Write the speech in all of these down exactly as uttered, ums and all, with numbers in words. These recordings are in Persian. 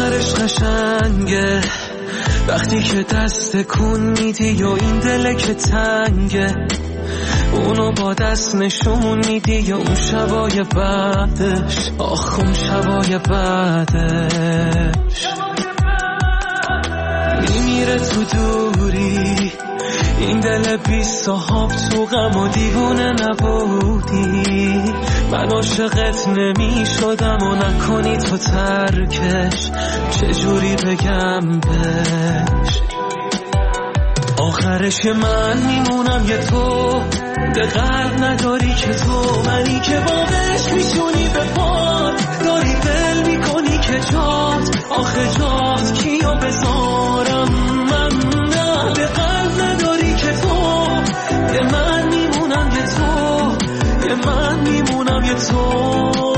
آخرش قشنگه وقتی که دست کن میدی و این دله که تنگه، اونو با دست نشون میدی یا اون شبای بعدش، آخ اون شبای بعدش میمیره تو دوری این دل بی صاحب، تو غم و دیوونه نبودی، من عاشقت نمی شدم و نکنی تو ترکش، چجوری بگم بهش. آخرش من میمونم یه تو، به قلب نداری که تو، منی که بابش میشونی به پات، داری دل میکنی که جات، آخه جات کیو بذارم من، نه به قلب نداری که تو، یه من میمونم یه تو، یه من میمونم یه تو.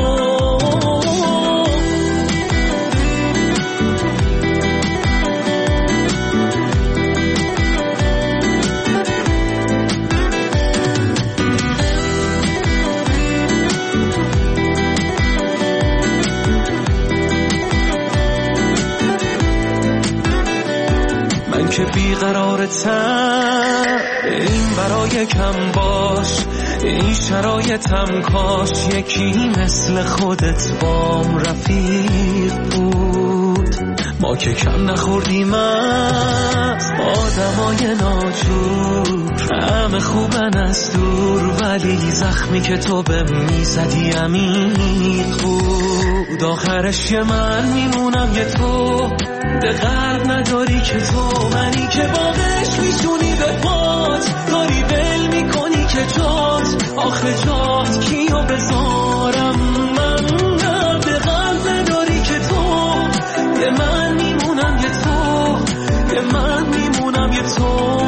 که بیقرارتم این برای کم باش، این شرایطم کاش یکی مثل خودت بام رفیق بود، ما که کم نخوردیم از آدمای ناجور، همه خوبن از دور ولی زخمی که تو به میزدی عمیق بود. آخرش یه من میمونم یه تو، به قلب نداری که تو، منی که باقش میشونی به پات، داری بل میکنی که جات، آخه جات کیو بذارم من، نه به قلب نداری که تو، یه من میمونم یه تو، یه من میمونم یه تو.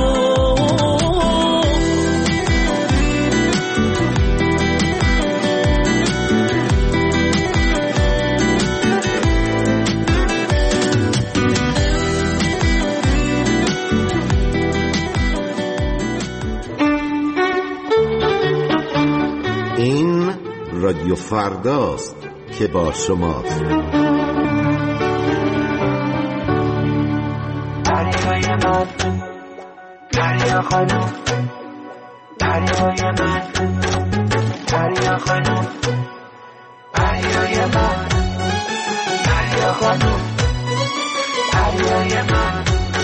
رادیو فرداست که با شماست. دریای من، دریا خانم، دریای من، دریا خانم، دریای من، دریا خانم، دریای من.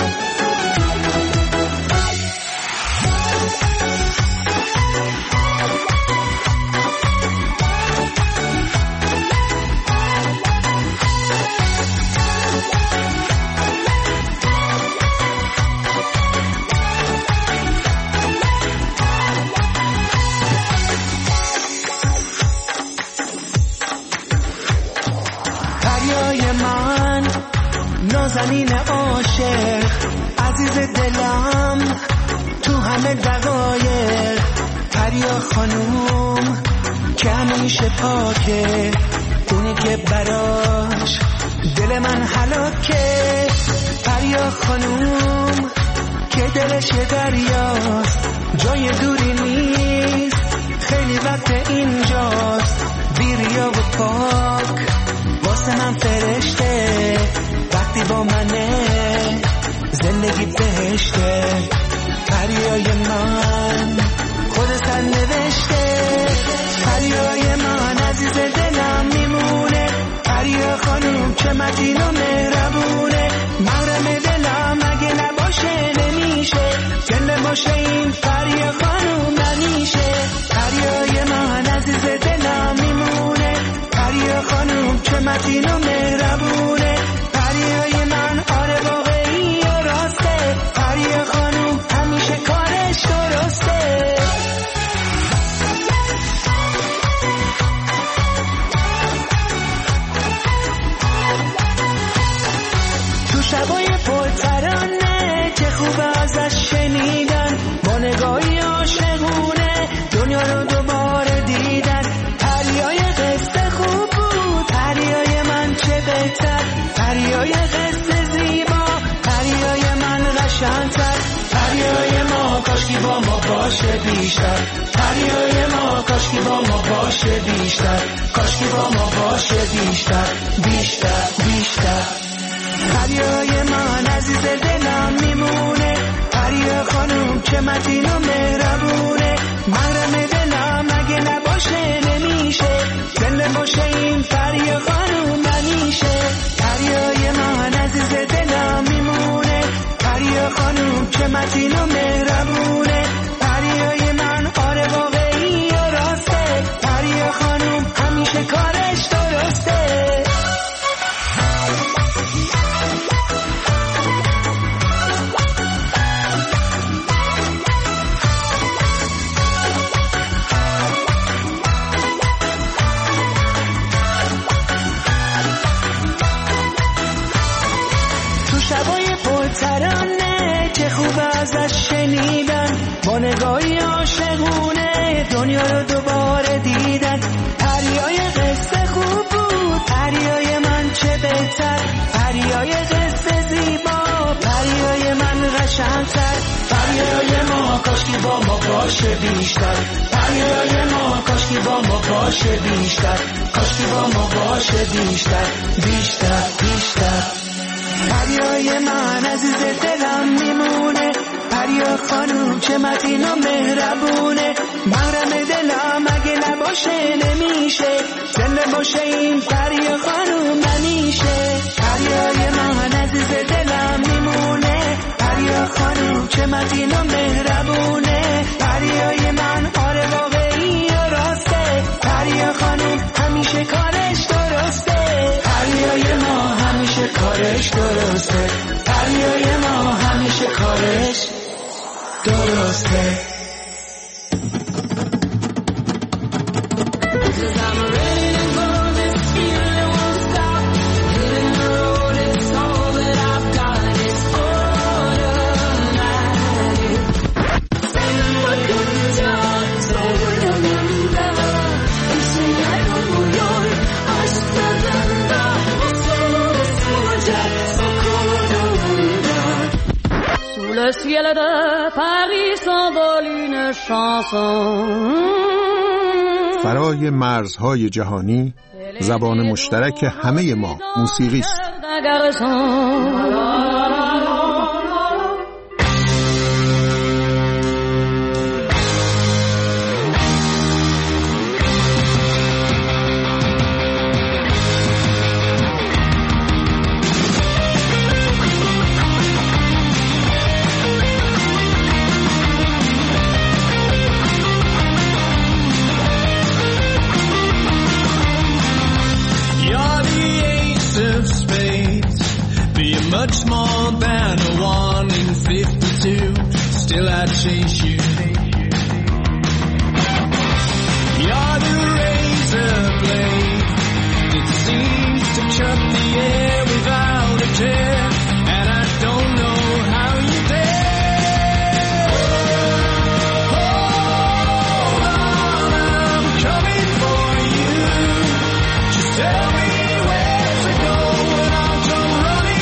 نازنین عاشق عزیز دلم تو همه دقایق، دریا خانوم که همیشه پاکه، اونی که براش دل من هلاکه، دریا خانوم که دلش دریاست، جای دوری نیست، خیلی وقت اینجاست، بیریا و پاک واسه من فرشته، وقتی با منه زندگی بهشته، دریای من خود سر نوشته، دریای من عزیز دلم میمونه، دریا خانوم چه متین و مهربونه، محرم دلم اگه نباشه نمیشه، زنده باشه این دریا خانوم نمیشه، دریای من عزیز دلم میمونه، دریا خانوم چه متین و مهربونه، دریای من آره واقعی و راسته، دریا خانوم همیشه کارش درسته. تو شبای پرترانه چه خوب ازش شنیدن، با نگاهی عاشقونه دنیا رو دوباره دیدن، دریای قصه خوب بود، دریای من چه بهتر، دریای قصه زیبا، دریای من قشنگ‌تر، دریای ما کاشکی با ما باشه بیشتر، دریای ما کاشکی با ما باشه بیشتر، کاشکی با ما باشه بیشتر بیشتر بیشتر. ترانه که خوب ازش شنیدن، با نگاهی عاشقونه دنیا رو دوباره دیدن. پریای قصه خوب بود، پریای من چه بهتر، پریای قصه زیبا، پریای من قشنگتر. پریای ما کاشکی با ما باشه بیشتر، پریای ما کاشکی با ما باشه بیشتر، کاشکی با ما باشه بیشتر بیشتر بیشتر. پریای من عزیز دلم میمونه، پریا خانوم چه متین و مهربونه. محرم دلم اگه نباشه نمیشه، زنده باشه این پریا خانوم نمیشه. پریای من عزیز دلم میمونه، پریا خانوم چه متین و مهربونه. پریای من آره واقعی و راسته، پریا خانوم همیشه کارش درسته، پریای ما همیشه کارش درسته، پریای ما همیشه کارش درسته. Le ciel de Paris s'envole une chanson. فرای مرزهای جهانی زبان مشترک همه ما موسیقی است. Much more than a one in fifty-two, still I chase you. You're the razor blade that seems to cut the air without a care, and I don't know how you dare. Hold on, I'm coming for you. Just tell me where to go and I'll come running.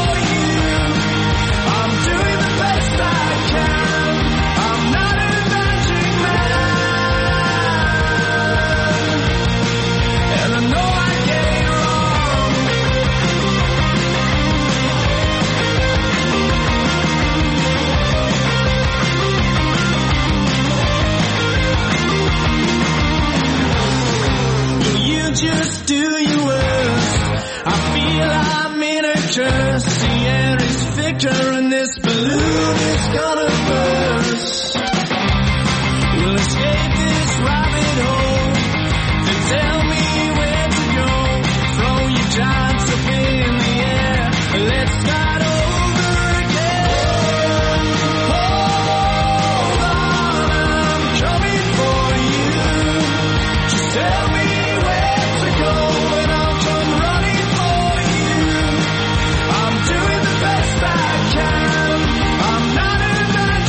Just do your worst. I feel I'm in a curse. The air is thicker and this balloon is gonna burst. We'll escape this rabbit hole. Then tell me where to go. Throw your giants up in the air. Let's start over again. Hold on, I'm coming for you. Just tell me doing the best I can. I'm not imagining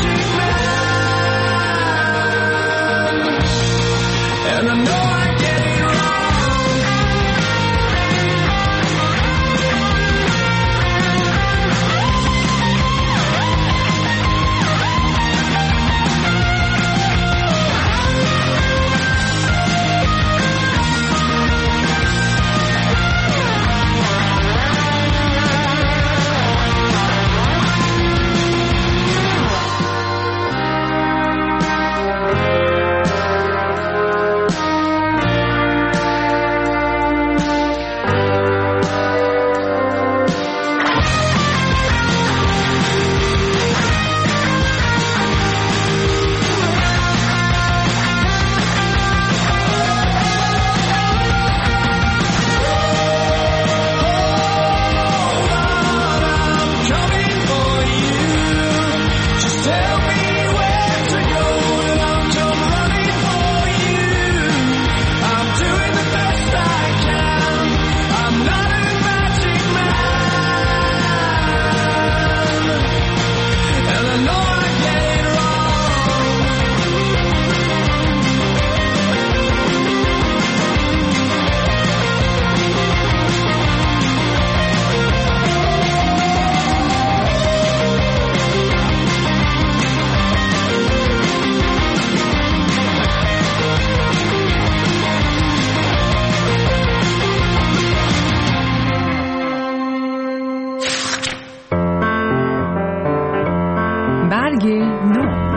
رنگ نو.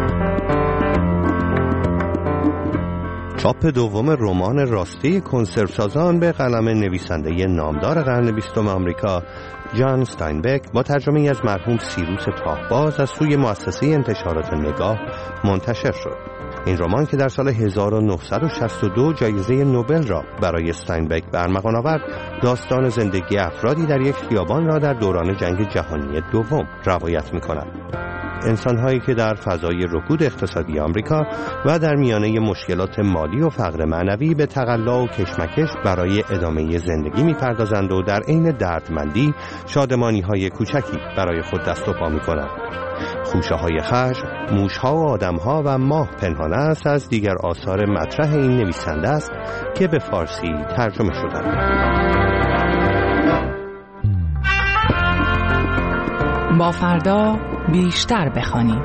چاپ دوم رمان راسته کنسرو سازان به قلم نویسنده نامدار قرن بیستم آمریکا جان استاینبک با ترجمه از مرحوم سیروس تاهباز از سوی مؤسسه انتشارات نگاه منتشر شد. این رمان که در سال هزار و نهصد و شصت و دو جایزه نوبل را برای استاینبک به ارمغان آورد، داستان زندگی افرادی در یک خیابان را در دوران جنگ جهانی دوم روایت می‌کند. انسان‌هایی که در فضای رکود اقتصادی آمریکا و در میانه مشکلات مالی و فقر معنوی به تقلا و کشمکش برای ادامه زندگی می‌پردازند و در عین دردمندی شادمانی‌های کوچکی برای خود دست و پا می‌کنند. خوشه‌های خشم، موش‌ها و آدم‌ها و ماه پنهان است از دیگر آثار مطرح این نویسنده است که به فارسی ترجمه شدند. با فردا بیشتر بخوانیم.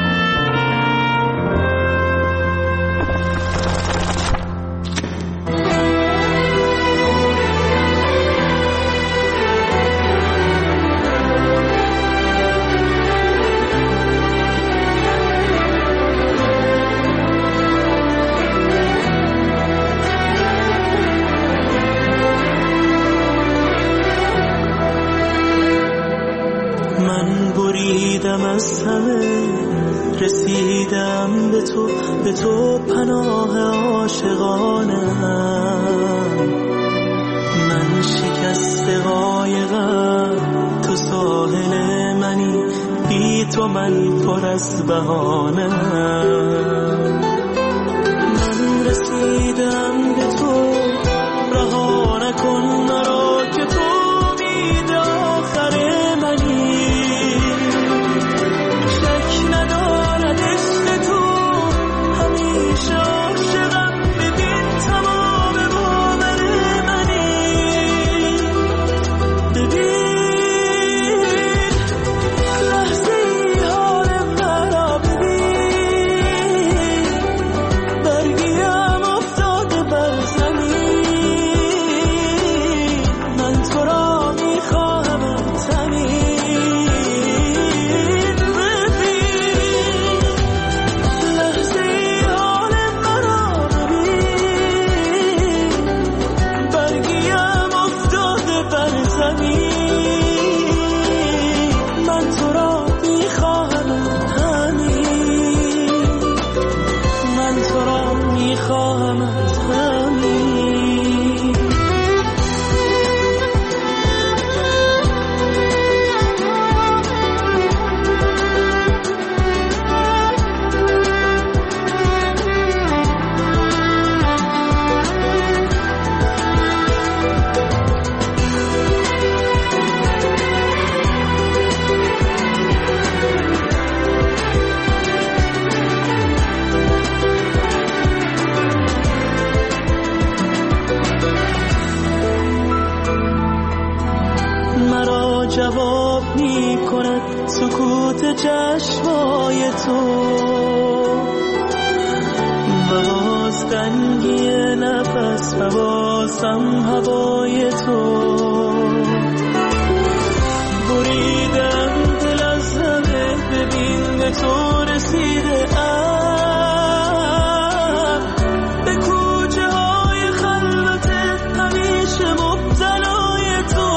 از همه رسیدم به تو، به تو پناه عاشقانم. من شکست قایقم، تو ساحل منی، بی تو من پر از بهانه. من رسیدم به تو، رها نکن مرا که تو امید آخر منی. جواب می کند سکوت چشمای تو و باز تنگی نفس و بازم هوای تو. بریدم دل از همه، ببین به تو رسیده ام، به کوچه های خلوت همیشه مبتلای تو.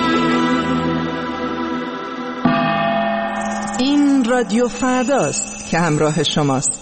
رادیو فرداست که همراه شماست.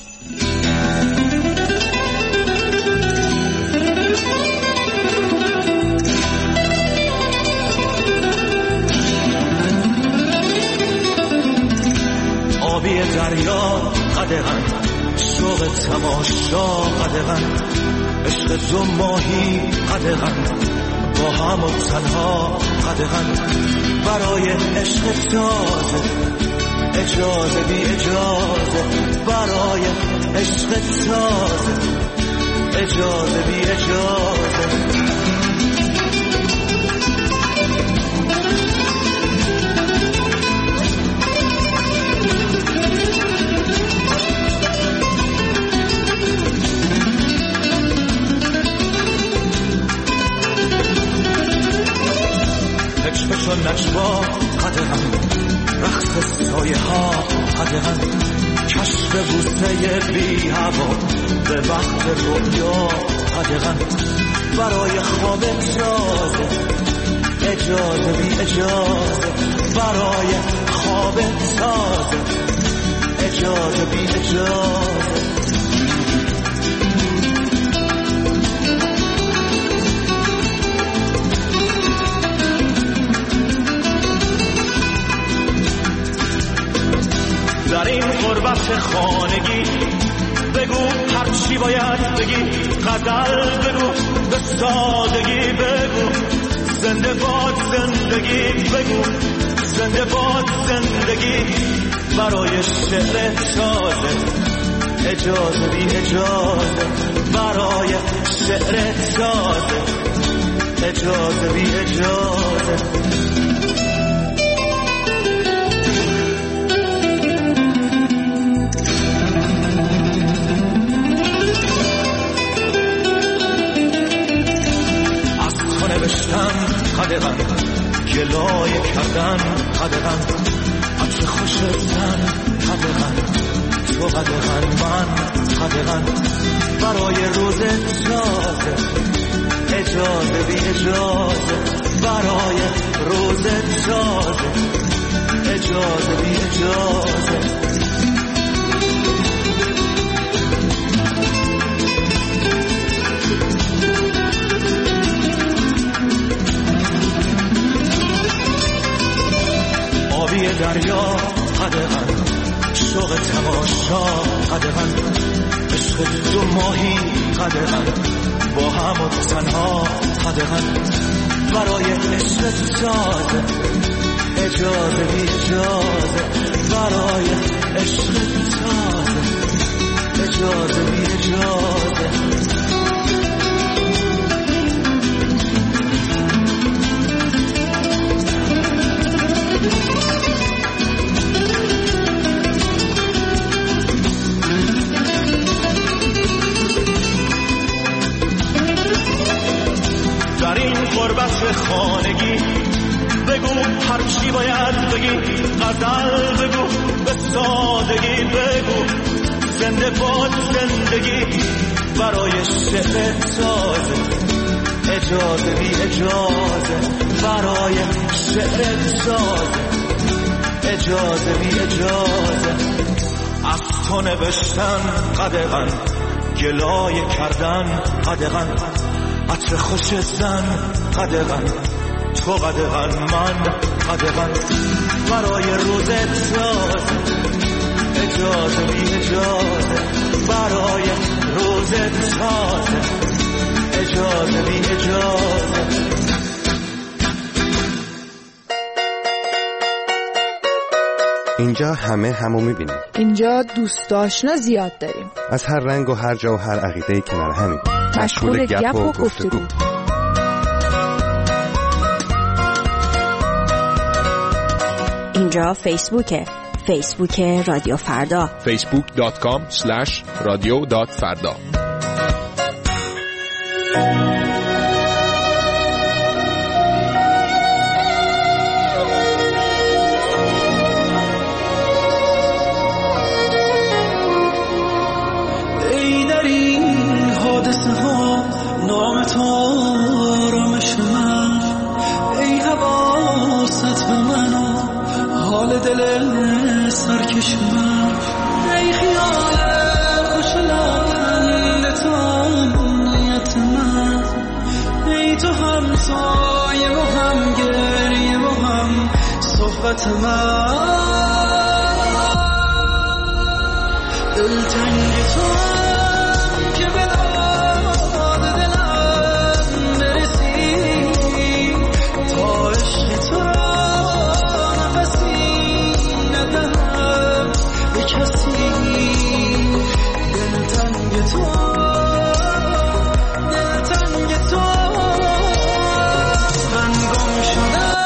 آبی دریا قدغن، شوق تماشا قدغن، عشق تو ماهی قدغن، با هم و تنها قدغن، برای عشق تازه اجازه بی اجازه، برای عشق تازه اجازه بی اجازه. هچ و نجوا قدغن، رقص سایه ها قدغن، کشف بوسه بی هوا به وقت رویا قدغن، برای خواب تازه اجازه بی اجازه، برای خواب تازه اجازه بی اجازه. در این غربت خانگی بگو هر چی باید بگی، غزل بگو به سادگی بگو، زنده باد زندگی بگو، زنده باد زندگی، برای شعر تازه اجازه بی اجازه، برای شعر تازه اجازه بی اجازه. نوشتن قدغن، گلای کردن قدغن، عطر خوش زن قدغن، تو قدغن من قدغن، برای روز تازه اجازه بی اجازه، برای روز تازه اجازه بی اجازه. آبی دریا قدغن، شوق تماشا قدغن، عشق دو ماهی قدغن، با هم و تنها قدغن، برای عشق تازه اجازه بی اجازه، برای عشق تازه اجازه بی اجازه. در این غربت خانگی بگو هر چی باید بگی، غزل بگو به سادگی بگو، زنده باد زندگی، برای شعر تازه اجازه بی اجازه، برای شعر تازه اجازه بی اجازه. از تو نوشتن قدغن، گلای کردن قدغن، عطر خوش زن قدغن، تو قدغن من قدغن، برای روز تازه اجازه بی اجازه، برای روز تازه اجازه بی اجازه. اینجا همه همو میبینیم، اینجا دوست آشنا زیاد داریم، از هر رنگ و هر جا و هر عقیده‌ای کنار همین، مشغول گپ و گفتگو. اینجا فیسبوکه، فیسبوک رادیو فردا، فیسبوک دات کام اسلش رادیو دات فردا. دل سرکش من حالت من دلتنگ تو هم که به داد دلم برسی تا عشق تو را نفسی ندهم به کسی دلتنگ تو دلتنگ تو من گم شدم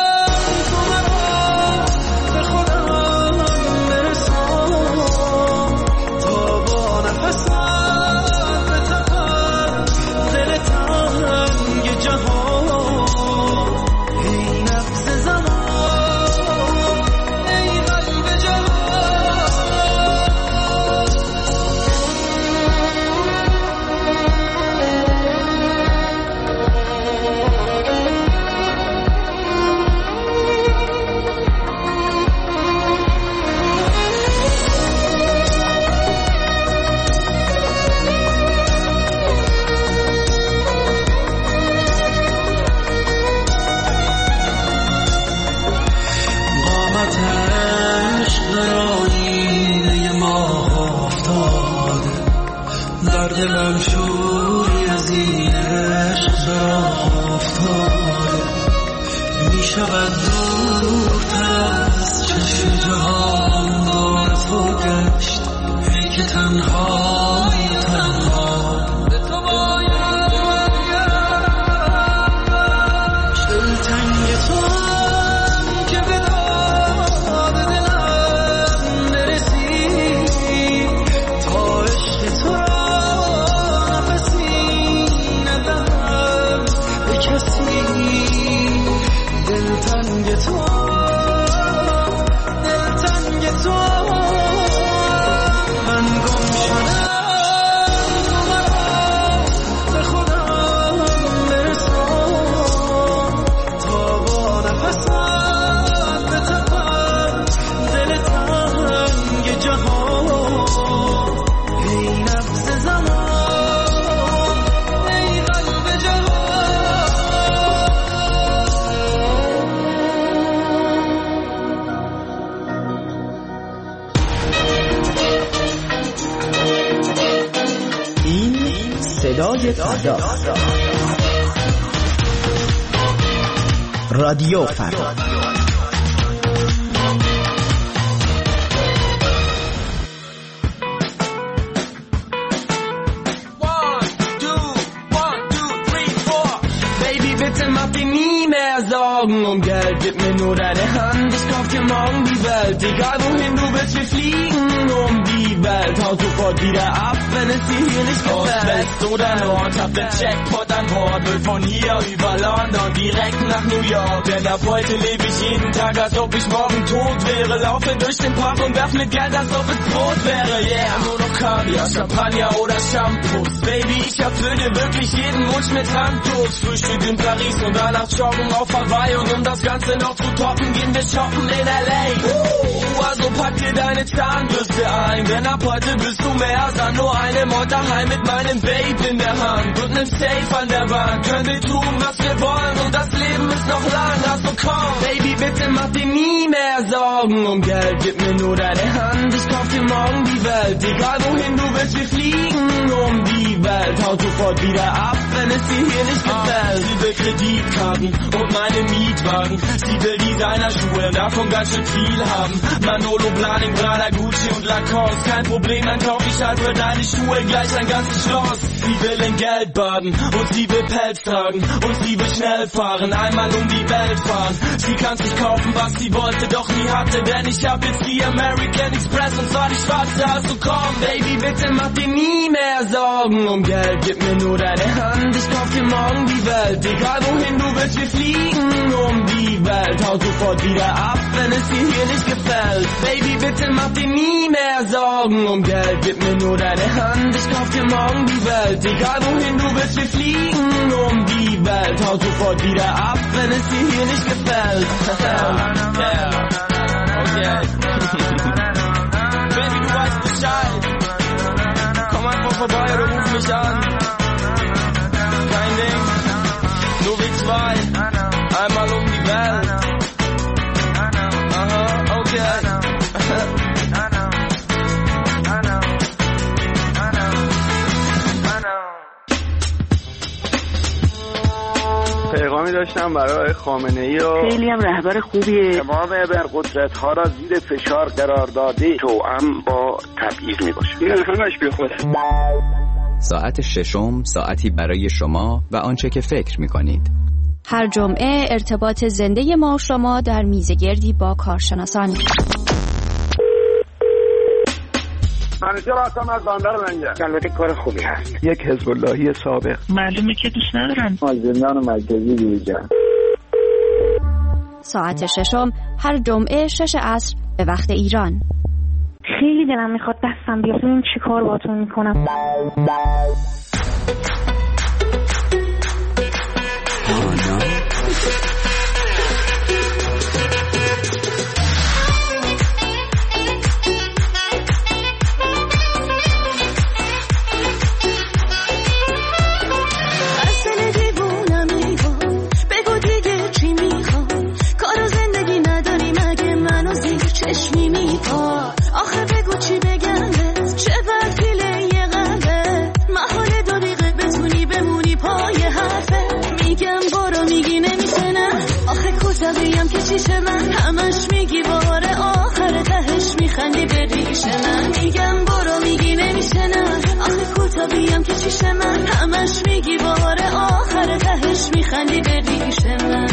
دلم شوری از این عشق برا افتاده می شود دورتر از چشم جهان دار تو گشت ای که تنهای تنها به تو باید دلتنگ تو هم که به داد دلم برسی تا عشق تو دلتنگ تو دلتنگ تو من گم شدم تو مرا به خودم برسان تا با نفسم بتپم دل تنگ جهان ای نفس زمان ای قلب جهان صدای فردا رادیو فردا Sorgen um Geld, gib mir nur deine Hand, ich kauf dir morgen die Welt, egal wohin du willst, wir fliegen um die Welt, hau sofort wieder ab, wenn es dir hier nicht gefällt. West oder Nord, hab den Jackpot an Bord, will von hier über London direkt nach New York, denn ab heute lebe ich jeden Tag, als ob ich morgen tot wäre, laufe durch den Park und werf mit Geld, als ob es Brot wäre, yeah, nur noch Kaviar, Champagner oder Shampoos, Baby, ich erfüll dir wirklich jeden Wunsch mit Handlos, Frühstück in Paris und danach joggen auf Hawaii und um das Ganze noch zu toppen, gehen wir shoppen in L A. Uh, also pack dir deine Zahnbürste ein, denn ab heute bist du mehr als nur eine Mod daheim mit meinem Babe in der Hand und nem Safe an der Wand. Können wir tun, was wir wollen und das Leben ist noch lang, also komm. Baby, bitte mach dir nie mehr Sorgen um Geld, gib mir nur deine Hand, ich kauf dir morgen die Welt. Egal wohin du willst, wir fliegen um die Welt. Hau sofort wieder ab, wenn es dir hier nicht gefällt. Sie will Kreditkarten und meine Mietwagen, sie will Designerschuhe, davon ganz schön viel haben. Manolo, Blahnik, Prada, Gucci und Lacoste, kein Problem, dann kauf ich halt für deine Schuhe gleich ein ganzes Schloss. Sie will in Geld baden und sie will Pelz tragen und sie will schnell fahren, einmal um die Welt fahren. Sie kann sich kaufen, was sie wollte, doch nie hatte, denn ich hab jetzt die American Express und zwar die schwarze, also komm, Baby, bitte mach dir nie mehr Sorgen um Geld, gib mir nur deine Hand, ich kauf dir morgen die Welt, egal wohin du willst, wir fliegen um die Welt, hau sofort wieder ab, wenn es dir hier nicht gefällt. Baby, bitte mach dir nie mehr Sorgen um Geld, gib mir nur deine Hand, ich kauf dir morgen die Welt, egal wohin du willst, wir fliegen um die Welt, hau sofort wieder ab, wenn es dir hier nicht gefällt. Yeah. Okay. Baby, du weißt Bescheid, komm einfach vorbei oder ruf mich an, kein Ding, nur wir zwei, einmal um die Welt. داشتم برای خامنه‌ای و خیلی هم رهبر خوبیه. تمام ابرقدرت‌ها را زیر فشار قرار داده، توأم با تبعیض میباشه. این همش بی خوده. ساعت ششم، ساعتی برای شما و آنچه که فکر می‌کنید. هر جمعه ارتباط زنده ما و شما در میزگردی با کارشناسان. منیجر هستم از بندر منجر. البته کار خوبی هست. یک حزب اللهی سابق. معلومه که دوست ندارن. از زندان مرکزی بیرون. ساعت ششم هر جمعه شش عصر به وقت ایران. خیلی دلم میخواد دستم بیاد ببینم چی کار باهاتون میکنم. آخه بگو چی بگم چه بدفیله یه قلبه محاله دو دقیقه بتونی بمونی پای حرفه میگم برو میگی نمیشه نه آخه کتبیم که چیشه من همش میگی باره آخر تهش میخندی به ریشه من میگم برو میگی نمیشه نه آخه کتبیم که چیشه من همش میگی باره آخر تهش میخندی به ریشه من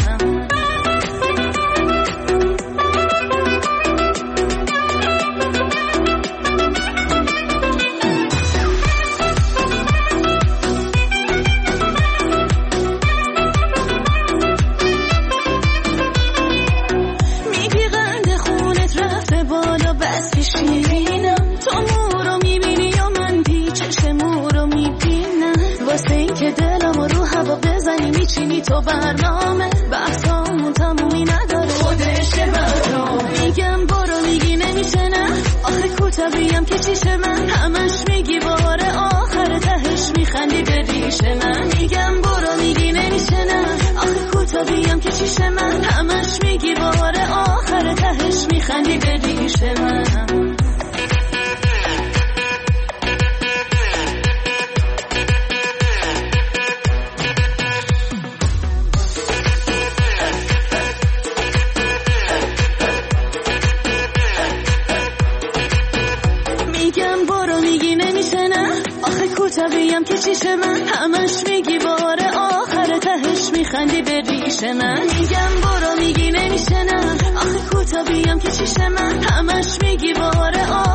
میچینی تو برنامه بحثامون تمومی نداره خودشه برنامه میگم برو میگی نمیشه نه آخه کتبیم که چیشه من همش میگی باره آخر تهش میخندی به ریشه من میگم برو میگی نمیشه نه آخه کتبیم که چیشه من همش میگی باره آخر تهش میخندی به ریشه من کتبیم که چیشه من همش میگی باره آخر تهش میخندی به ریشه من میگم برو میگی نمیشه نه آخه کتبیم که چیشه من همش میگی باره